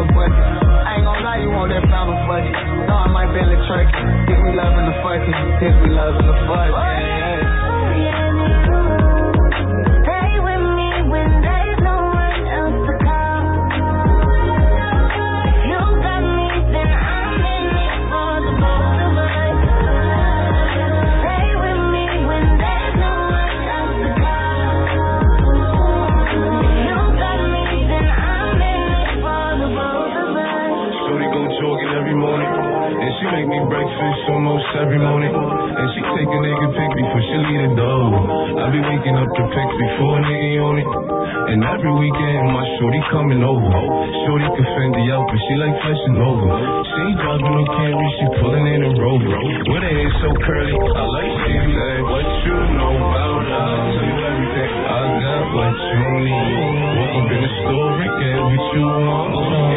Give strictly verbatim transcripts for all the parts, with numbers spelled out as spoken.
a bucket. I ain't gon' lie, you want that fountain fucking. No, I might bend the turkey. Think we loving the fucking. Think we loving the fucking. Yeah. Make me breakfast almost every morning. And she take a nigga pic before she leave the door. I be waking up the pics before a nigga on it. And every weekend my shorty coming over. Shorty can fend the out, but she like flexing over. She ain't driving no Camry, she pulling in a Rover. With her hair so curly, I like she like what you know about love. Tell you everything, I got what you need. Walk up in the store and get what you want.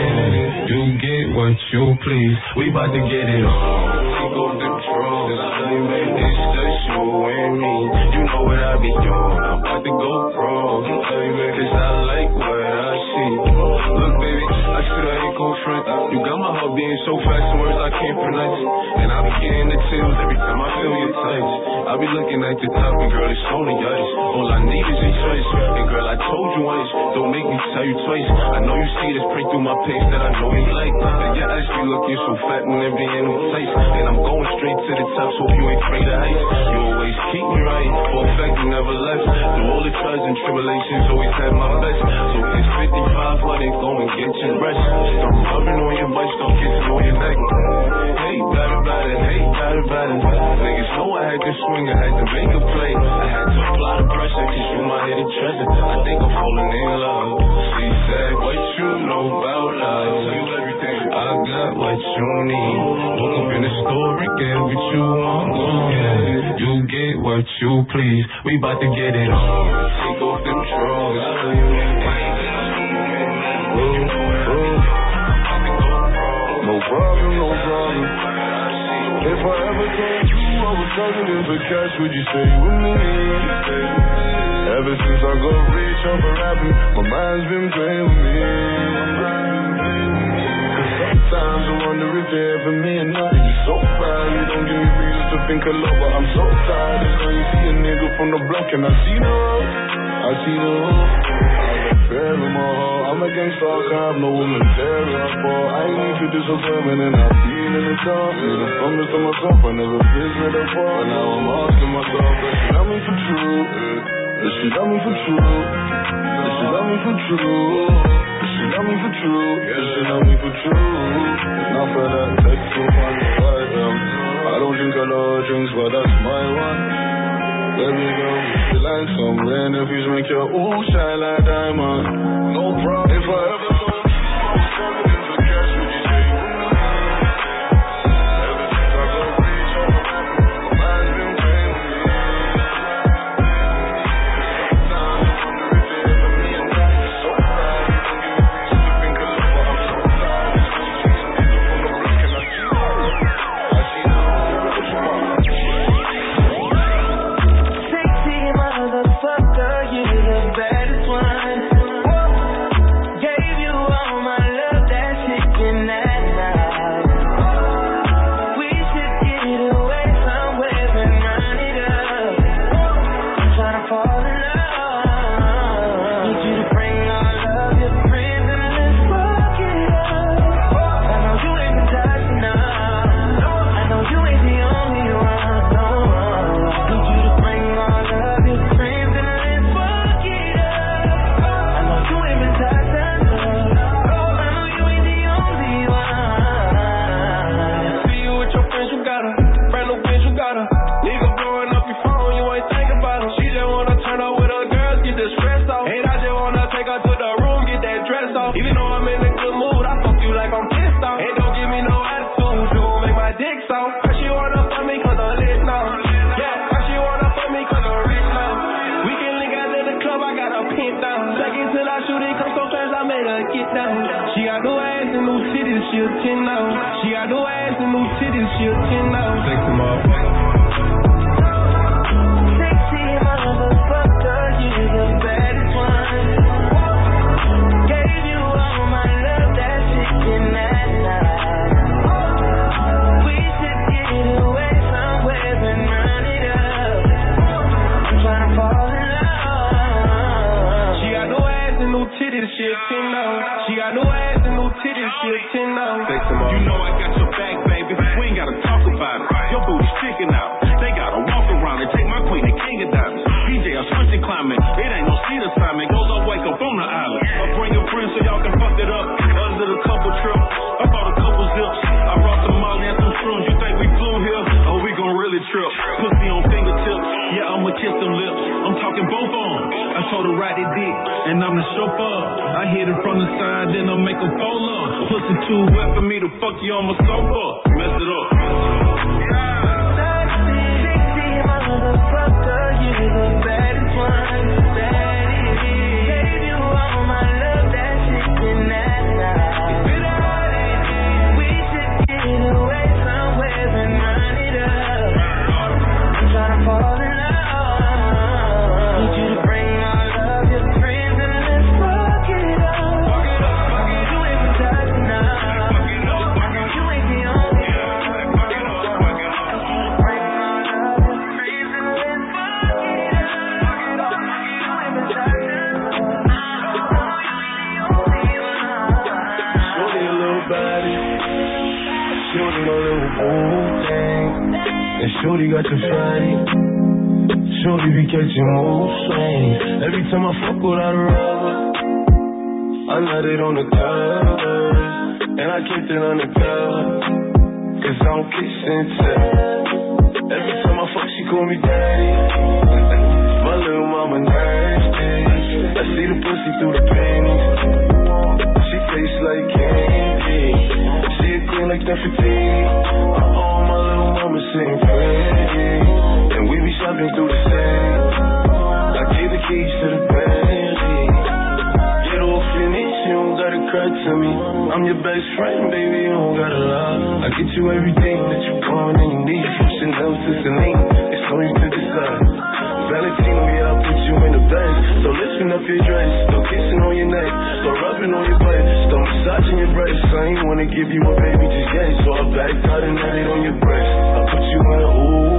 You get what you please. We bout to get it on. Take off the drugs. It's just you and me. You know what I be doing. I'm about to go pro. Cause I like what I see. Look, baby, I said I ain't gon' front. You got my heart beating so fast, some words I can't pronounce. And I be getting the chills every time I feel your touch. I be looking at the top, and girl, it's only us. All I need is your choice. And girl, I told you once, don't make me tell you twice. I know you see this print through my page that I know you like. And your ass be looking so fat when it be in them tights. And I'm going straight to the top, so you ain't afraid of heights. You always keep me right, for a fact you never left. Through all the trials and tribulations, always had my best. So it's fifty-five hundred, go and get your rest. Start rubbing on your butt, start kissing on your neck. Hey, better, better, hey, better, better. Niggas know I had to swing, I had to make a play. I had to apply the pressure, cause you my hidden treasure. I think I'm falling in love. She said, what you know about love? Tell you everything, I got what you need. Walk up in the store and get what you want. Yeah. You get what you please. We bout to get it on. Take off them drugs. No problem, no problem. If I ever told you I was struggling for cash, would you stay with me? Ever since I got rich off of rapping, my mind's been playing with me. Sometimes I wonder if you're ever me or not. You're so bad, you don't give me reasons to think of love, but I'm so tired of when you see a nigga from the block and I see the road, I see the road. I got fear in my heart. I'm a gangster, I can't have no woman there I fall. I ain't need for disappointment and I've been in the dark. Made a promise to myself, I never visited her far. But now I'm asking myself, does she love me for true? Does she love me for true? Does she love me for true? Does she love me for true? Does she love me for true? Enough of that text so funny, right? Um, I don't drink a lot of drinks, but that's my one. Baby girl, you like some rain if you make your ooh shine like diamond. No problem. If I ever told you I was struggling for cash, would you say you with me? Ever since I got rich off of rapping, my mind's been playing with me. Sometimes I wonder if you're ever me or not. You're so bad, you don't give me reason to think of love, but I'm so tired. Just when you see a nigga from the block and I see the road. I see the road, what you want? Motherfucker, you the baddest one. Gave you all my love, that shit can act now. We should get away somewhere and run it up. I'm tryna fall in love. Need you to bring all of your friends and let's fuck it up. I know you ain't been touching up. I know you ain't the only one. No. Need you to bring all of your friends. She a ten now. She got no ass and no titties. She a ten now. Take them off. Sexy motherfucker, you the baddest one. Gave you all my love, that shit You know I got your back, baby. We ain't gotta talk about it. Your booty sticking out. They gotta walk around and take my queen and king of diamonds. D J, I'm switching climate. It ain't no seat assignment. Goes up, wake up on the island. I bring a friend so y'all can fuck it up. Under the couple trips. I bought a couple zips. I brought some Molly and some shrooms. You think we flew here? Oh, we gon' really trip. Pussy on fingertips. Yeah, I'ma kiss them lips. I'm talking both on. I told her ride it dick, and I'm the chauffeur. I hit it from the side, then I make a fold up. Pussy too wet for me to fuck you on my sofa. Mess it up. Sexy motherfucker, you the baddest one. Gave you all my love, that shit can act now. We should get away somewhere and run it up. I'm tryna fall in love. Need you to bring all of your friends and let's fuck it up. You ain't been touching enough. I know you ain't the only one. Bring all of your friends and let's fuck it up. You ain't been touching enough. I know you ain't the only one. Shorty a little body, shorty a little woo thing, and shorty got your fatty. Shorty be catching mood swings. Every time I fuck without a rubber, I let it on the covers, and I kept it on the cover, cause I don't kiss and tell. Every time I fuck, she call me daddy. My little mama nasty. I see the pussy through the panties. She tastes like candy. She a queen like Nefertiti. Uh-oh, my little mama sitting pretty. And we be shopping through the city. I gave the keys to the Bentley. Get off your knees, you don't gotta cry to me. I'm your best friend, baby, you don't gotta lie. I get you everything that you want and you need. From Chanel to Celine, it's on you to decide. Valentino, yeah, I'll put you in the bed. So lifting up your dress, still kissing on your neck, still rubbing on your butt, still massaging your breast. I ain't wanna give you a baby just yet, so I backed out and had it on your breast. I put you in a ooh.